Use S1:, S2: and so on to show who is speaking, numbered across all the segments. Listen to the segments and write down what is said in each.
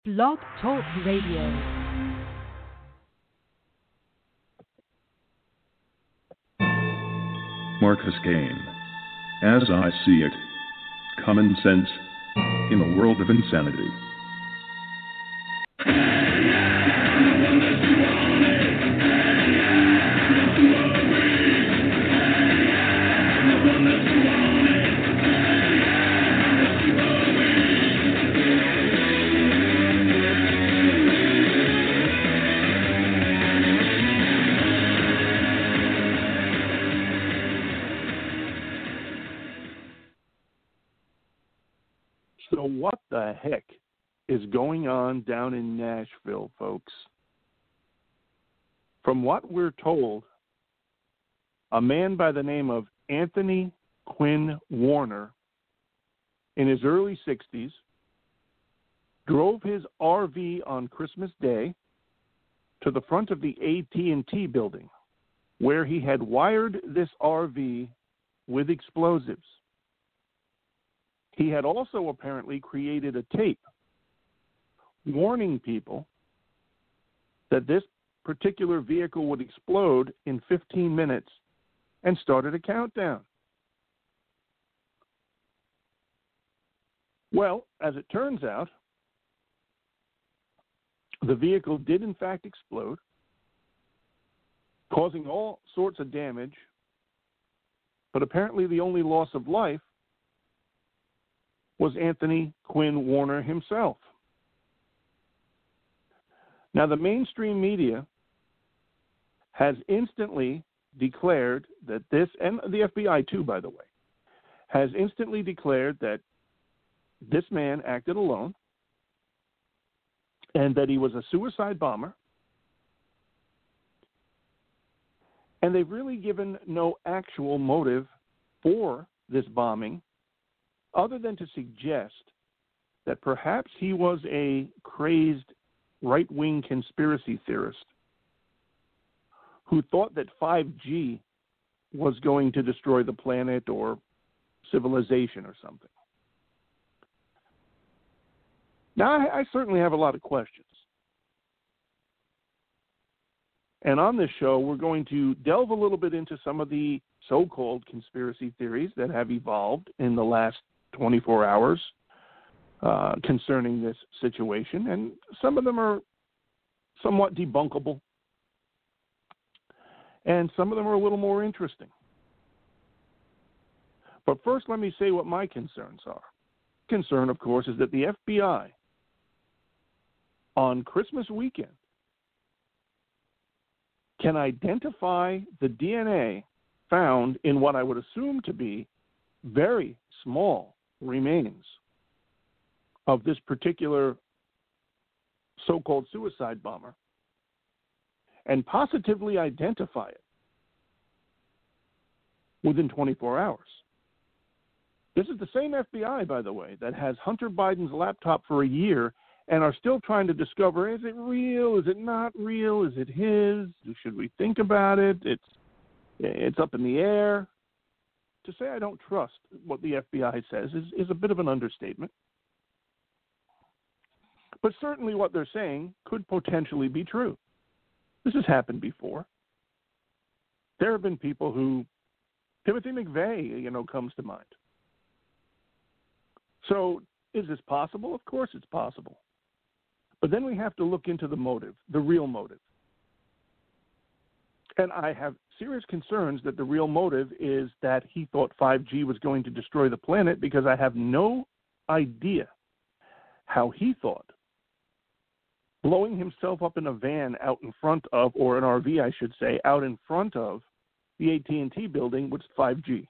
S1: Blog Talk Radio.
S2: Marcus Kane. As I see it, common sense in a world of insanity.
S3: So what the heck is going on down in Nashville, folks? From what we're told, a man by the name of Anthony Quinn Warner, in his early 60s, drove his RV on Christmas Day to the front of the AT&T building, where he had wired this RV with explosives. He had also apparently created a tape warning people that this particular vehicle would explode in 15 minutes and started a countdown. Well, as it turns out, the vehicle did in fact explode, causing all sorts of damage, but apparently the only loss of life was Anthony Quinn Warner himself. Now, the mainstream media has instantly declared that this, and the FBI too, by the way, has instantly declared that this man acted alone and that he was a suicide bomber. And they've really given no actual motive for this bombing, other than to suggest that perhaps he was a crazed right-wing conspiracy theorist who thought that 5G was going to destroy the planet or civilization or something. Now, I certainly have a lot of questions. And on this show, we're going to delve a little bit into some of the so-called conspiracy theories that have evolved in the last 24 hours concerning this situation, and some of them are somewhat debunkable, and some of them are a little more interesting. But first, let me say what my concerns are. Concern, of course, is that the FBI on Christmas weekend can identify the DNA found in what I would assume to be very small remains of this particular so-called suicide bomber and positively identify it within 24 hours. This is the same FBI, by the way, that has Hunter Biden's laptop for a year and are still trying to discover, is it real? Is it not real? Is it his? Should we think about it? It's up in the air. To say I don't trust what the FBI says is a bit of an understatement. But certainly what they're saying could potentially be true. This has happened before. There have been people who, Timothy McVeigh, comes to mind. So is this possible? Of course it's possible. But then we have to look into the motive, the real motive. And I have serious concerns that the real motive is that he thought 5G was going to destroy the planet, because I have no idea how he thought blowing himself up in a van out in front of, or an RV, I should say, out in front of the AT&T building was 5G.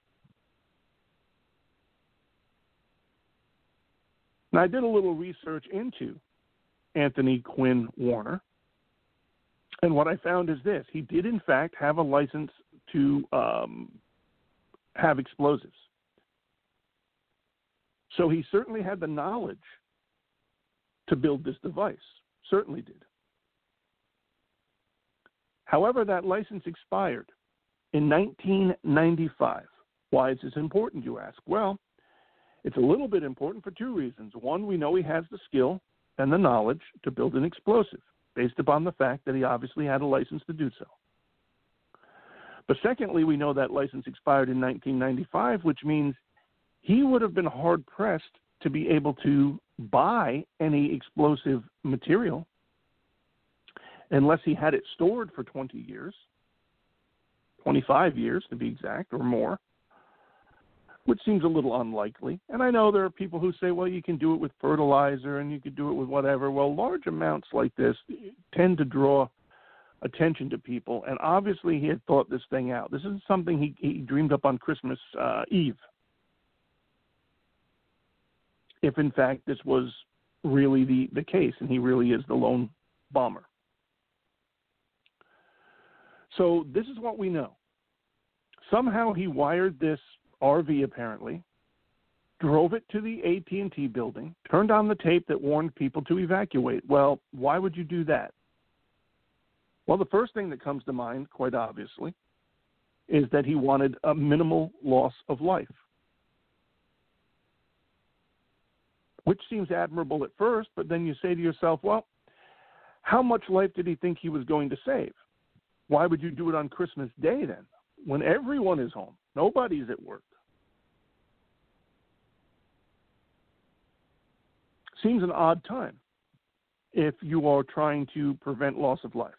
S3: Now, I did a little research into Anthony Quinn Warner, and what I found is this. He did, in fact, have a license to have explosives. So he certainly had the knowledge to build this device. Certainly did. However, that license expired in 1995. Why is this important, you ask? Well, it's a little bit important for two reasons. One, we know he has the skill and the knowledge to build an explosive based upon the fact that he obviously had a license to do so. But secondly, we know that license expired in 1995, which means he would have been hard-pressed to be able to buy any explosive material unless he had it stored for 20 years, 25 years to be exact, or more, which seems a little unlikely. And I know there are people who say, well, you can do it with fertilizer and you can do it with whatever. Well, large amounts like this tend to draw attention to people, and obviously he had thought this thing out. This isn't something he dreamed up on Christmas Eve. If, in fact, this was really the case, and he really is the lone bomber. So this is what we know. Somehow he wired this RV, apparently, drove it to the AT&T building, turned on the tape that warned people to evacuate. Well, why would you do that? Well, the first thing that comes to mind, quite obviously, is that he wanted a minimal loss of life, which seems admirable at first, but then you say to yourself, well, how much life did he think he was going to save? Why would you do it on Christmas Day then, when everyone is home? Nobody's at work. Seems an odd time if you are trying to prevent loss of life.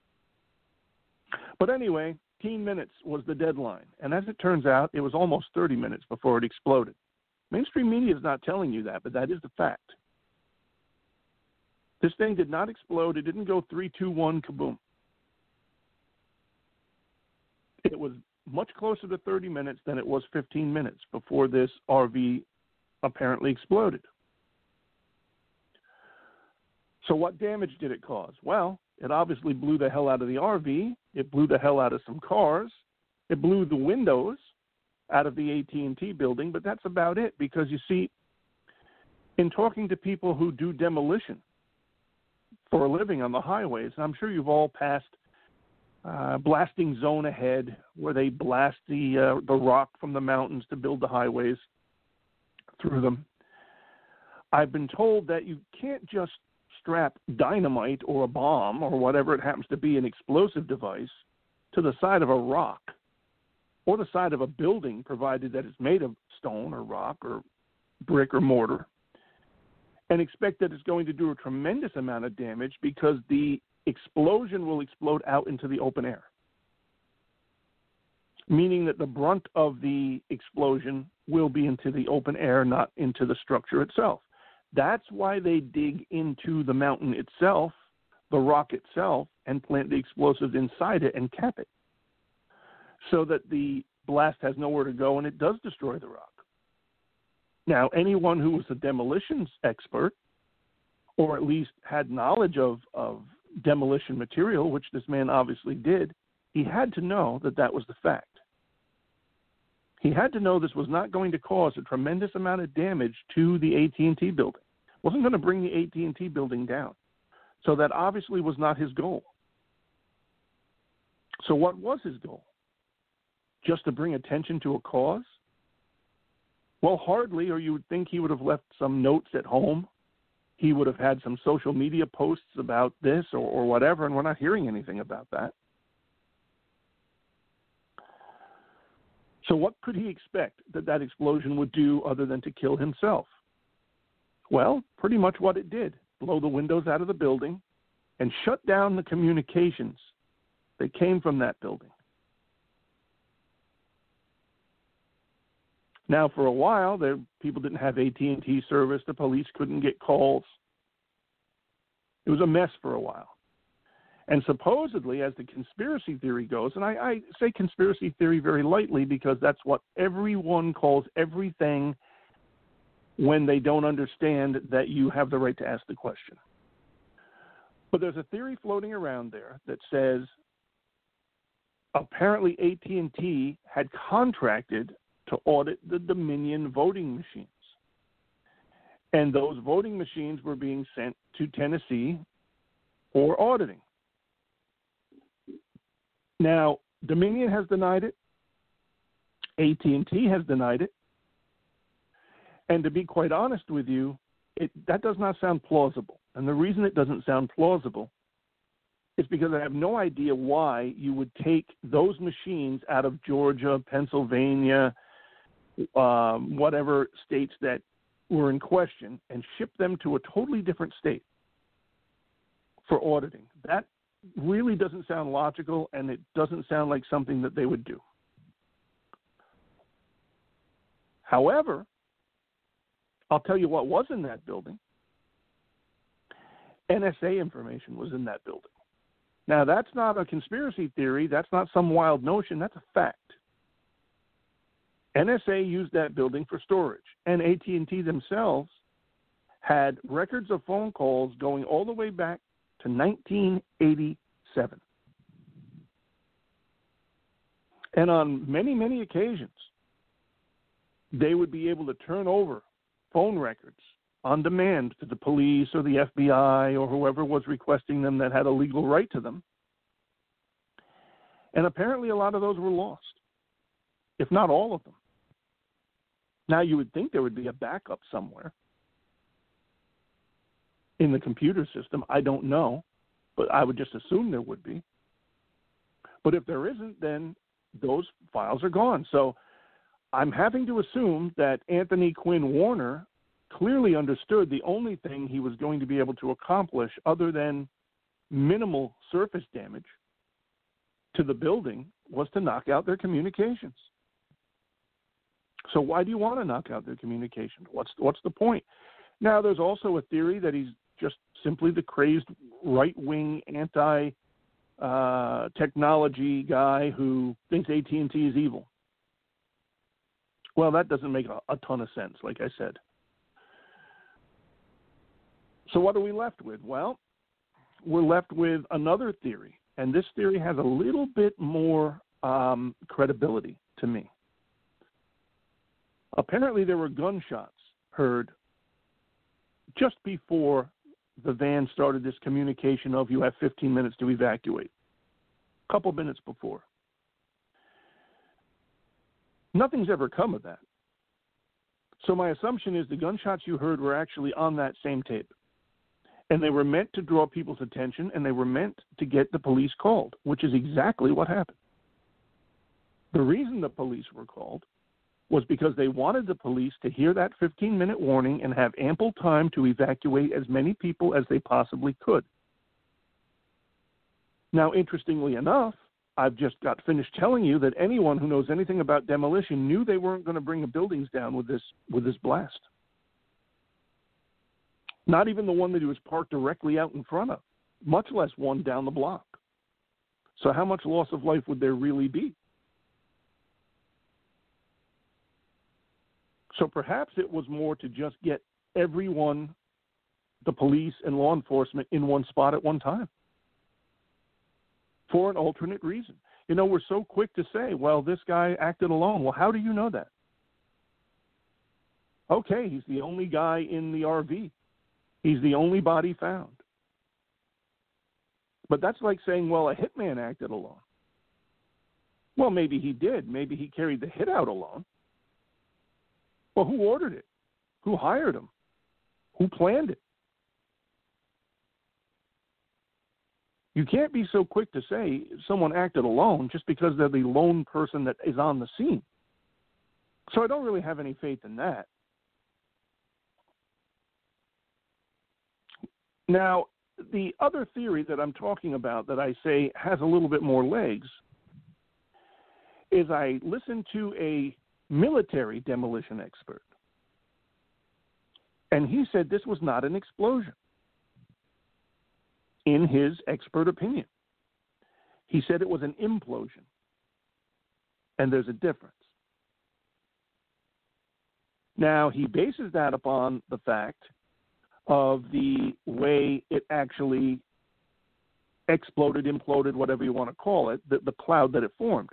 S3: But anyway, 15 minutes was the deadline, and as it turns out, it was almost 30 minutes before it exploded. Mainstream media is not telling you that, but that is the fact. This thing did not explode. It didn't go 3, 2, 1, kaboom. It was much closer to 30 minutes than it was 15 minutes before this RV apparently exploded. So what damage did it cause? Well, it obviously blew the hell out of the RV. It blew the hell out of some cars. It blew the windows out of the AT&T building, but that's about it, because you see, in talking to people who do demolition for a living on the highways, and I'm sure you've all passed blasting zone ahead where they blast the rock from the mountains to build the highways through them. I've been told that you can't just strap dynamite or a bomb or whatever it happens to be, an explosive device, to the side of a rock or the side of a building, provided that it's made of stone or rock or brick or mortar, and expect that it's going to do a tremendous amount of damage, because the explosion will explode out into the open air, meaning that the brunt of the explosion will be into the open air, not into the structure itself. That's why they dig into the mountain itself, the rock itself, and plant the explosives inside it and cap it, so that the blast has nowhere to go and it does destroy the rock. Now, anyone who was a demolitions expert, or at least had knowledge of demolition material, which this man obviously did, he had to know that that was the fact. He had to know this was not going to cause a tremendous amount of damage to the AT&T building. It wasn't going to bring the AT&T building down. So that obviously was not his goal. So what was his goal? Just to bring attention to a cause? Well, hardly, or you would think he would have left some notes at home. He would have had some social media posts about this or whatever, and we're not hearing anything about that. So what could he expect that explosion would do other than to kill himself? Well, pretty much what it did. Blow the windows out of the building and shut down the communications that came from that building. Now, for a while, people didn't have AT&T service. The police couldn't get calls. It was a mess for a while. And supposedly, as the conspiracy theory goes, and I say conspiracy theory very lightly because that's what everyone calls everything when they don't understand that you have the right to ask the question. But there's a theory floating around there that says apparently AT&T had contracted to audit the Dominion voting machines. And those voting machines were being sent to Tennessee for auditing. Now, Dominion has denied it. AT&T has denied it. And to be quite honest with you, that does not sound plausible. And the reason it doesn't sound plausible is because I have no idea why you would take those machines out of Georgia, Pennsylvania, whatever states that were in question, and ship them to a totally different state for auditing. That really doesn't sound logical, and it doesn't sound like something that they would do. However, I'll tell you what was in that building. NSA information was in that building. Now, that's not a conspiracy theory. That's not some wild notion. That's a fact. NSA used that building for storage, and AT&T themselves had records of phone calls going all the way back to 1987. And on many, many occasions, they would be able to turn over phone records on demand to the police or the FBI or whoever was requesting them that had a legal right to them. And apparently a lot of those were lost, if not all of them. Now, you would think there would be a backup somewhere in the computer system. I don't know, but I would just assume there would be. But if there isn't, then those files are gone. So I'm having to assume that Anthony Quinn Warner clearly understood the only thing he was going to be able to accomplish other than minimal surface damage to the building was to knock out their communications. So why do you want to knock out their communication? What's the point? Now, there's also a theory that he's just simply the crazed right-wing anti-technology guy who thinks AT&T is evil. Well, that doesn't make a ton of sense, like I said. So what are we left with? Well, we're left with another theory, and this theory has a little bit more credibility to me. Apparently, there were gunshots heard just before the van started this communication of you have 15 minutes to evacuate. A couple minutes before. Nothing's ever come of that. So my assumption is the gunshots you heard were actually on that same tape. And they were meant to draw people's attention, and they were meant to get the police called, which is exactly what happened. The reason the police were called was because they wanted the police to hear that 15-minute warning and have ample time to evacuate as many people as they possibly could. Now, interestingly enough, I've just got finished telling you that anyone who knows anything about demolition knew they weren't going to bring the buildings down with this blast. Not even the one that he was parked directly out in front of, much less one down the block. So how much loss of life would there really be? So perhaps it was more to just get everyone, the police and law enforcement, in one spot at one time for an alternate reason. You know, we're so quick to say, well, this guy acted alone. Well, how do you know that? Okay, he's the only guy in the RV. He's the only body found. But that's like saying, well, a hitman acted alone. Well, maybe he did. Maybe he carried the hit out alone. Well, who ordered it? Who hired him? Who planned it? You can't be so quick to say someone acted alone just because they're the lone person that is on the scene. So I don't really have any faith in that. Now, the other theory that I'm talking about that I say has a little bit more legs is I listened to a military demolition expert, and he said this was not an explosion. In his expert opinion, he said it was an implosion, and there's a difference. Now, he bases that upon the fact of the way it actually exploded, imploded, whatever you want to call it, the cloud that it formed.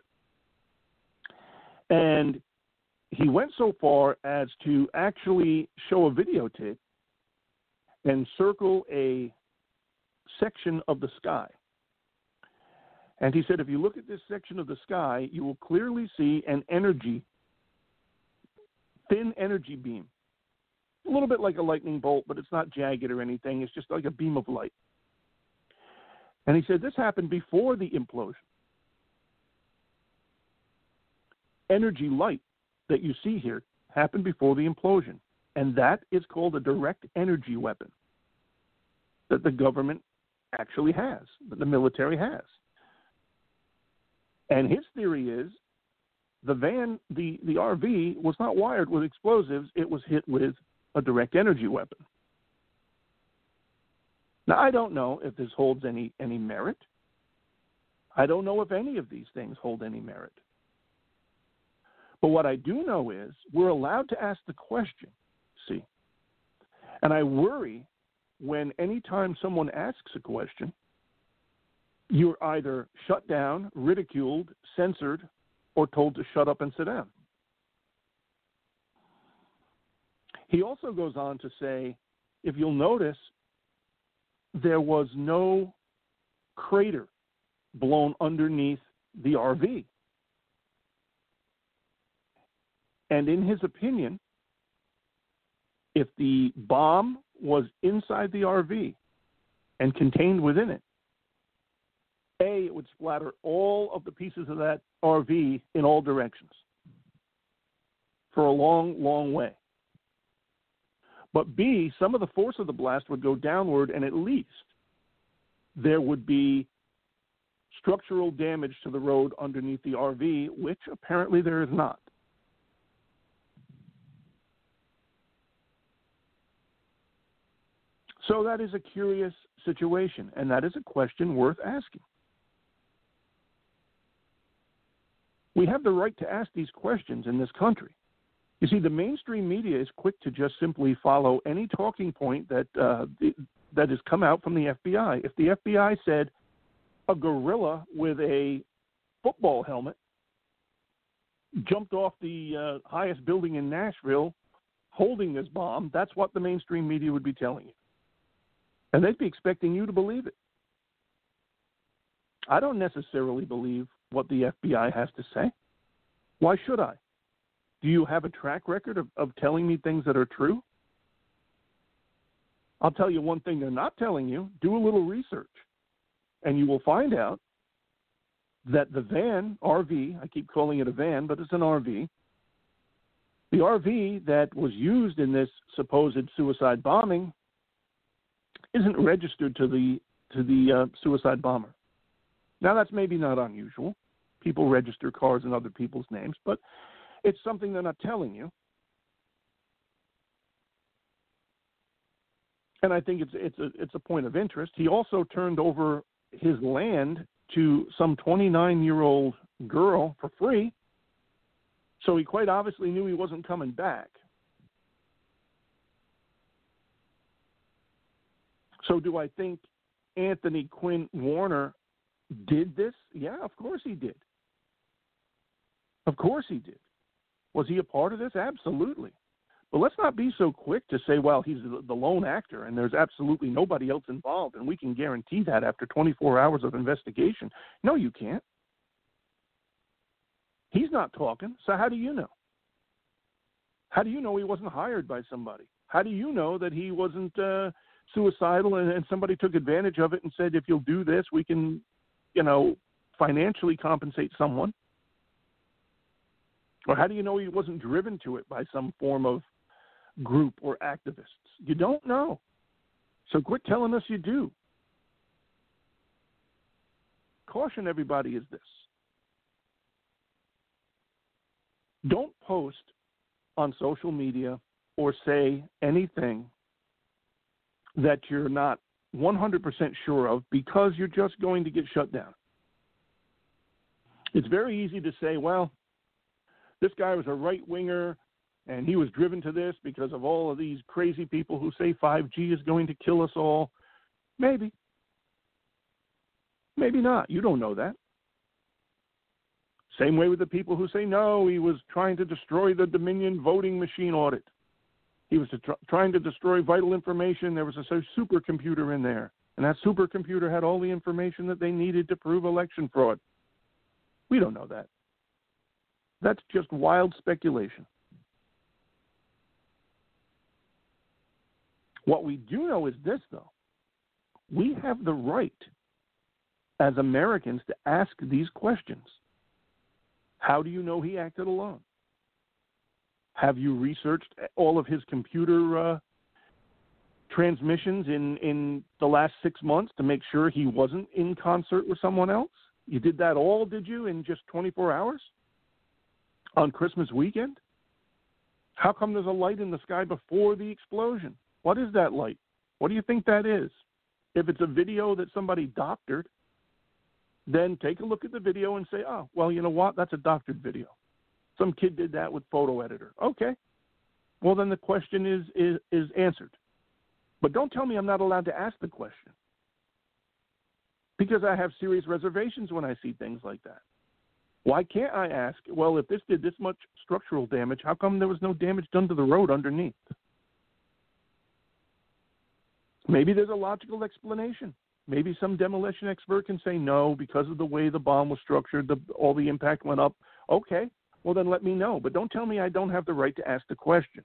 S3: And he went so far as to actually show a videotape and circle a section of the sky. And he said, if you look at this section of the sky, you will clearly see an thin energy beam a little bit like a lightning bolt, but it's not jagged or anything. It's just like a beam of light. And he said this happened before the implosion. Energy light that you see here happened before the implosion. And that is called a direct energy weapon that the government actually has, that the military has. And his theory is the RV was not wired with explosives. It was hit with a direct energy weapon. Now, I don't know if this holds any merit. I don't know if any of these things hold any merit. But what I do know is we're allowed to ask the question, see. And I worry when anytime someone asks a question, you're either shut down, ridiculed, censored, or told to shut up and sit down. He also goes on to say, if you'll notice, there was no crater blown underneath the RV. And in his opinion, if the bomb was inside the RV and contained within it, it would splatter all of the pieces of that RV in all directions for a long, long way. But B, some of the force of the blast would go downward, and at least there would be structural damage to the road underneath the RV, which apparently there is not. So that is a curious situation, and that is a question worth asking. We have the right to ask these questions in this country. You see, the mainstream media is quick to just simply follow any talking point that has come out from the FBI. If the FBI said a gorilla with a football helmet jumped off the highest building in Nashville holding this bomb, that's what the mainstream media would be telling you. And they'd be expecting you to believe it. I don't necessarily believe what the FBI has to say. Why should I? Do you have a track record of telling me things that are true? I'll tell you one thing they're not telling you. Do a little research, and you will find out that the van, RV, I keep calling it a van, but it's an RV, the RV that was used in this supposed suicide bombing isn't registered to the suicide bomber. Now, that's maybe not unusual. People register cars in other people's names, but it's something they're not telling you. And I think it's a point of interest. He also turned over his land to some 29-year-old girl for free, so he quite obviously knew he wasn't coming back. So do I think Anthony Quinn Warner did this? Yeah, of course he did. Of course he did. Was he a part of this? Absolutely. But let's not be so quick to say, well, he's the lone actor and there's absolutely nobody else involved, and we can guarantee that after 24 hours of investigation. No, you can't. He's not talking, so how do you know? How do you know he wasn't hired by somebody? How do you know that he wasn't suicidal and somebody took advantage of it and said, if you'll do this, we can, financially compensate someone? Or how do you know he wasn't driven to it by some form of group or activists? You don't know. So quit telling us you do. Caution everybody is this. Don't post on social media or say anything that you're not 100% sure of because you're just going to get shut down. It's very easy to say, well, this guy was a right-winger, and he was driven to this because of all of these crazy people who say 5G is going to kill us all. Maybe. Maybe not. You don't know that. Same way with the people who say, no, he was trying to destroy the Dominion voting machine audit. He was trying to destroy vital information. There was a supercomputer in there, and that supercomputer had all the information that they needed to prove election fraud. We don't know that. That's just wild speculation. What we do know is this, though. We have the right as Americans to ask these questions. How do you know he acted alone? Have you researched all of his computer transmissions in the last 6 months to make sure he wasn't in concert with someone else? You did that all, did you, in just 24 hours? On Christmas weekend? How come there's a light in the sky before the explosion? What is that light? What do you think that is? If it's a video that somebody doctored, then take a look at the video and say, oh, well, you know what? That's a doctored video. Some kid did that with photo editor. Okay. Well, then the question is answered. But don't tell me I'm not allowed to ask the question, because I have serious reservations when I see things like that. Why can't I ask, well, if this did this much structural damage, how come there was no damage done to the road underneath? Maybe there's a logical explanation. Maybe some demolition expert can say no, because of the way the bomb was structured, all the impact went up. Okay, well then let me know. But don't tell me I don't have the right to ask the question.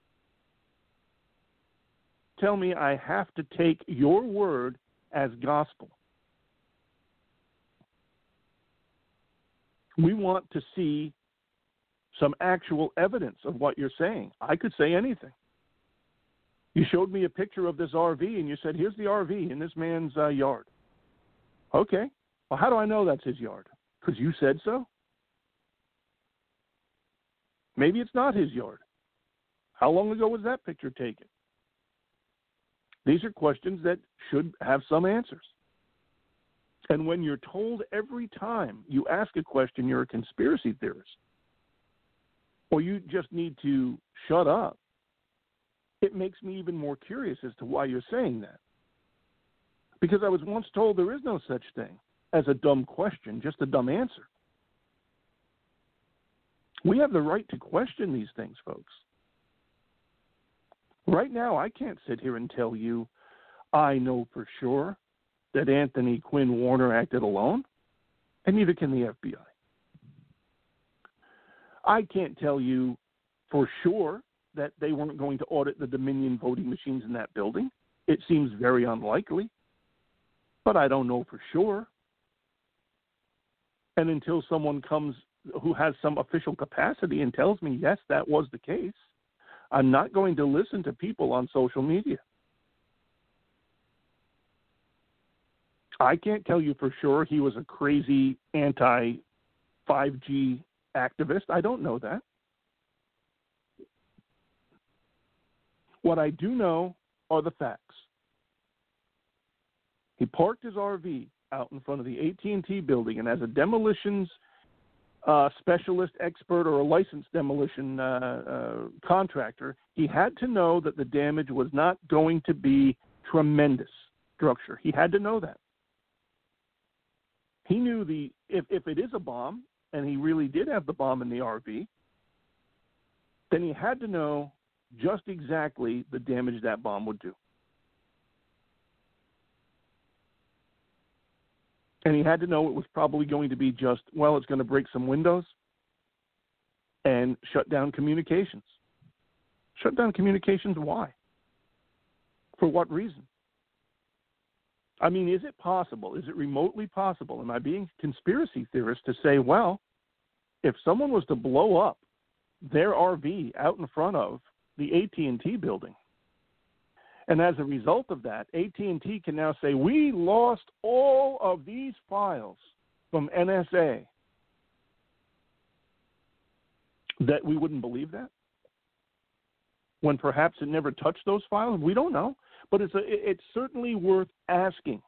S3: Tell me I have to take your word as gospel. We want to see some actual evidence of what you're saying. I could say anything. You showed me a picture of this RV, and you said, here's the RV in this man's yard. Okay. Well, how do I know that's his yard? Because you said so? Maybe it's not his yard. How long ago was that picture taken? These are questions that should have some answers. And when you're told every time you ask a question you're a conspiracy theorist, or you just need to shut up, it makes me even more curious as to why you're saying that. Because I was once told there is no such thing as a dumb question, just a dumb answer. We have the right to question these things, folks. Right now, I can't sit here and tell you I know for sure that Anthony Quinn Warner acted alone, and neither can the FBI. I can't tell you for sure that they weren't going to audit the Dominion voting machines in that building. It seems very unlikely, but I don't know for sure. And until someone comes who has some official capacity and tells me, yes, that was the case, I'm not going to listen to people on social media. I can't tell you for sure he was a crazy anti-5G activist. I don't know that. What I do know are the facts. He parked his RV out in front of the AT&T building, and as a demolitions specialist, expert, or a licensed demolition contractor, he had to know that the damage was not going to be tremendous structure. He had to know that. He knew if it is a bomb, and he really did have the bomb in the RV, then he had to know just exactly the damage that bomb would do. And he had to know it was probably going to be just, well, it's going to break some windows and shut down communications. Shut down communications, why? For what reason? I mean, is it possible, is it remotely possible, am I being a conspiracy theorist to say, well, if someone was to blow up their RV out in front of the AT&T building, and as a result of that, AT&T can now say, we lost all of these files from NSA, that we wouldn't believe that? When perhaps it never touched those files? We don't know. But it's certainly worth asking.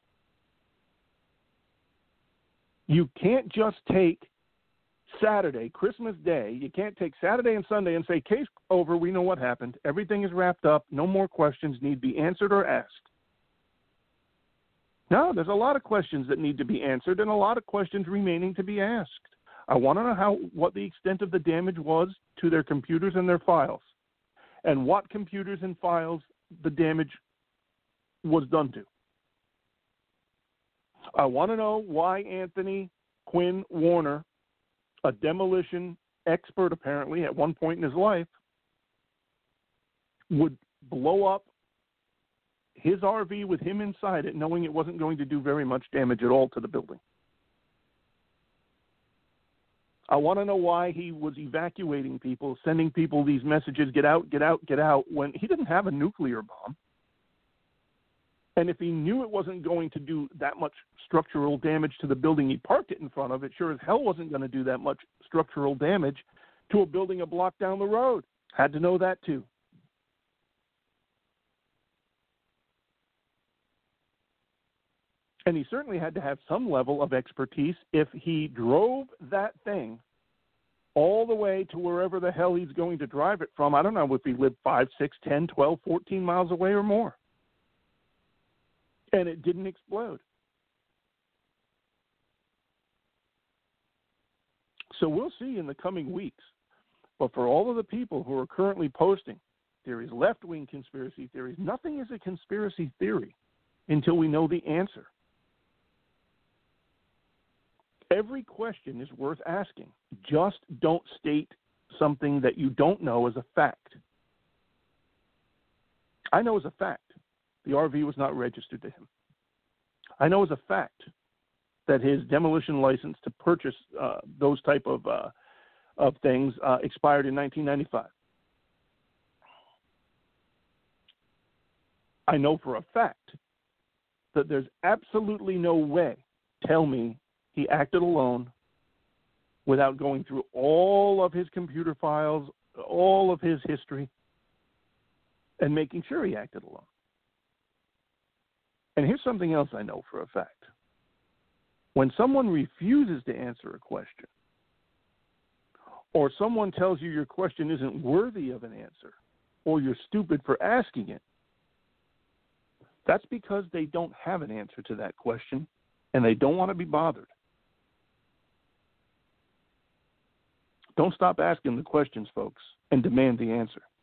S3: You can't just take Saturday, Christmas Day, you can't take Saturday and Sunday and say, case over, we know what happened, everything is wrapped up, no more questions need be answered or asked. No, there's a lot of questions that need to be answered and a lot of questions remaining to be asked. I want to know what the extent of the damage was to their computers and their files, and what computers and files the damage was done to. I want to know why Anthony Quinn Warner, a demolition expert apparently at one point in his life, would blow up his RV with him inside it, knowing it wasn't going to do very much damage at all to the building. I want to know why he was evacuating people, sending people these messages, get out, get out, get out, when he didn't have a nuclear bomb. And if he knew it wasn't going to do that much structural damage to the building he parked it in front of, it sure as hell wasn't going to do that much structural damage to a building a block down the road. Had to know that too. And he certainly had to have some level of expertise if he drove that thing all the way to wherever the hell he's going to drive it from. I don't know if he lived 5, 6, 10, 12, 14 miles away or more. And it didn't explode. So we'll see in the coming weeks. But for all of the people who are currently posting theories, left-wing conspiracy theories, nothing is a conspiracy theory until we know the answer. Every question is worth asking. Just don't state something that you don't know as a fact. I know as a fact the RV was not registered to him. I know as a fact that his demolition license to purchase those type of things expired in 1995. I know for a fact that there's absolutely no way, tell me, he acted alone without going through all of his computer files, all of his history, and making sure he acted alone. And here's something else I know for a fact. When someone refuses to answer a question, or someone tells you your question isn't worthy of an answer, or you're stupid for asking it, that's because they don't have an answer to that question, and they don't want to be bothered. Don't stop asking the questions, folks, and demand the answer.